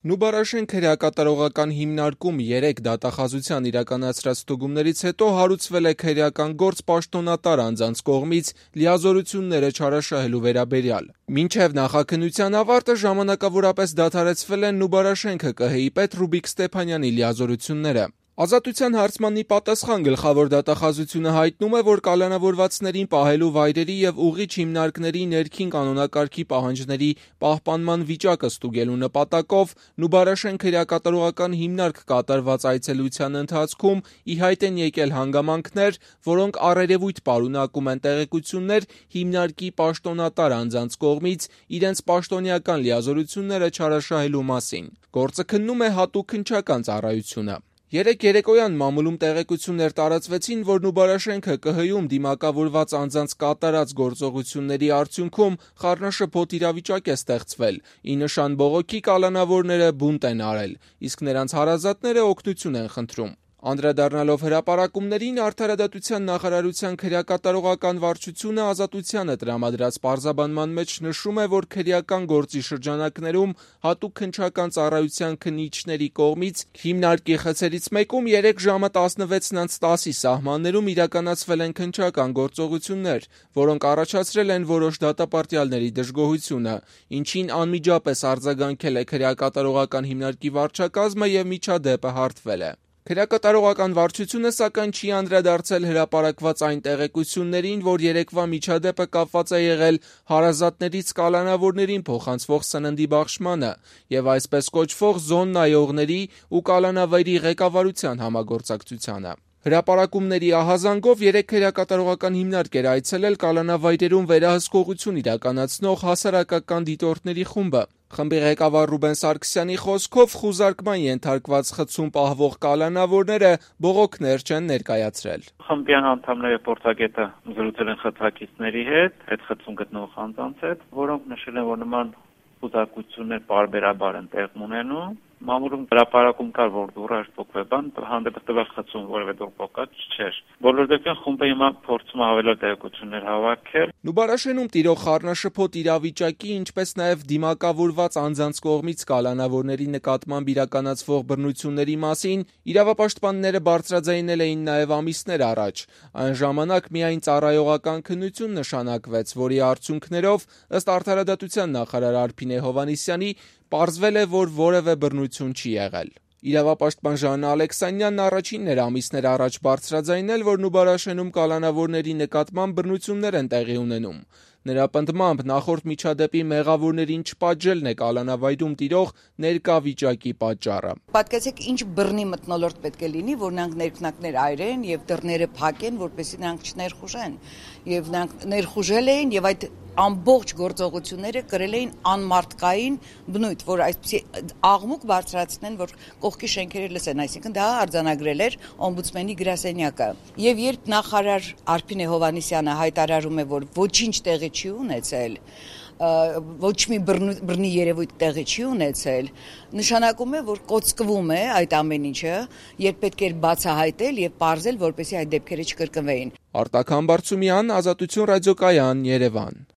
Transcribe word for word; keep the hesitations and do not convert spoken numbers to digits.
Նուբարաշենք քրեակատարողական հիմնարկում երեք դատախազության իրականացրած ստուգումներից հետո հարուցվել է քրեական գործ պաշտոնատար անձանց կողմից լիազորությունները չարաշահելու վերաբերյալ։ Մինչև նախաքննության ավարտը ժամանակավորապես դադարեցվել են Նուբարաշենքը ԿՀ-ի պետ Ռուբիկ Ստեփանյանի լիազորությունները։ Ազատության հարցմանի պատասխան գլխավոր դատախազությունը հայտնում է, որ կալանավորվածներին պահելու վայրերի և ուղղիչ հիմնարկների ներքին կանոնակարգի պահանջների պահպանման վիճակը ստուգելու նպատակով Նուբարաշենք քրեակատարողական հիմնարկ կատարված այցելության ընթացքում ի հայտ են եկել հանգամանքներ, որոնք առերևույթ պարունակում են տեղեկություններ հիմնարկի պաշտոնատար անձանց կողմից իրենց պաշտոնեական լիազորությունները չարաշահելու մասին։ Գործը քննում է հատուկ քննչական ծառայությունը։ Երեկ երեկոյան մամուլում տեղեկություններ տարածվեցին, որ Նուբարաշենքը ԿՀ-ում դիմակավորված անձանց կատարած գործողությունների արդյունքում խառնաշփոթ իրավիճակ է ստեղծվել, ի նշան բողոքի կալանավորները բունտ են արել, իսկ նրանց հարազատները օգնություն են խնդրում։ Անդրադառնալով հրապարակումներին, Արդարադատության նախարարության քրեակատարողական վարչությունը Ազատությանը տրամադրած պարզաբանման մեջ նշում է, որ քրեական գործի շրջանակներում հատուկ քննչական ծառայության քննիչների կողմից հիմնարկի խցերից մեկում երեկ ժամը տասնվեցն անց տասի սահմաններում իրականացվել են քննչական գործողություններ, որոնք առաջացրել են որոշ դատապարտյալների դժգոհությունը, ինչին անմիջապես արձագանքել է քրեակատարողական հիմնարկի վարչակազմը և միջադեպը հարթվել է։ Քրեակատարողական վարչությունը սակայն չի անդրադարձել հրապարակված այն տեղեկություններին, որ երեկվա միջադեպը կապված է եղել հարազատներից կալանավորներին փոխանցվող սննդի բաշխմանը և այսպես կոչվող զոն նայողների ու կալանավայրի ղեկավարության համագործակցությանը։ Հրապարակումների ահազանգով երեկ քրեակատարողական հիմնարկ էր այցելել կալանավայրերում վերահսկողություն իրականացնող հասարակական դիտորդների խումբը։ Խմբի ղեկավար Ռուբեն Սարգսյանի խոսքով խուզարկման ենթարկված խցում պահվող կալանավորները բողոքներ չեն ներկայացրել։ Խմբի անդամները փորձագետը զրուցել են խցակիցների հետ, այդ խցում գտնվող անձանց հետ, որոնք նշել են, որ նման խուզարկություններ պարբերաբար են տեղի ունենում։ Մամուլում հրապարակում կար, որ դուռը փոկվեբան հանդեպ տվյալ խցում որևէ դուռ փոկած չէր։ Բոլոր դեպքերում խումբը հիմա փորձում ավելորդ տեղեկություններ հավաքել։ Նուբարաշենում տիրող խառնաշփոթ իրավիճակի, ինչպես նաև դիմակավորված անձանց կողմից կալանավորների նկատմամբ իրականացվող բռնությունների մասին իրավապաշտպանները բարձրաձայնել էին նաև ամիսներ առաջ։ Այն ժամանակ միայն ծառայողական քննություն նշանակվեց, որի արդյունքներով, ըստ Արդարադատության նախարար Արփինե Հովհաննիսյանի, պարզվել է, որ որևէ բռնություն չի եղել։ Իրավապաշտպան Ժաննա Ալեքսանյանն առաջինն էր ամիսներ առաջ բարձրաձայնել, որ Նուբարաշենում կալանավորների նկատմամբ բռնություններ են տեղի ունենում։ Նրա պնդմամբ նախորդ միջադեպի մեղավորներին չպատժելն է կալանավայրում տիրող ներկա վիճակի պատճառը։ Պատկերացրեք, ինչ բռնի մթնոլորտ պետք է լինի, որ նրանք ներքնակներ այրեն եւ դռները փակեն, որպեսզի նրանք չներխուժեն։ Եվ նրանք ներխուժել էին եւ այդ ամբողջ գործողությունները կրել էին անմարդկային բնույթ, որ այսպեսի աղմուկ բարձրացնեն, որ կողքի շենքերը լսեն, այսինքն դա արձանագրել էր օմբուդսմենի գրասենյակը։ Եվ երբ նախարար Արփինե Հովհաննիսյանը հայտարարում է, որ ոչինչ տեղի չի ունեցել, ոչ մի բռնի երևույթ տեղի չի ունեցել, նշանակում է, որ կոծկվում է այդ ամեն ինչը, երբ պետք էր բացահայտել եւ պարզել, որպեսզի այդ դեպքերը չկրկնվեին։ Արտակ Համբարձումյան, Ազատություն ռադիոկայան, Երևան։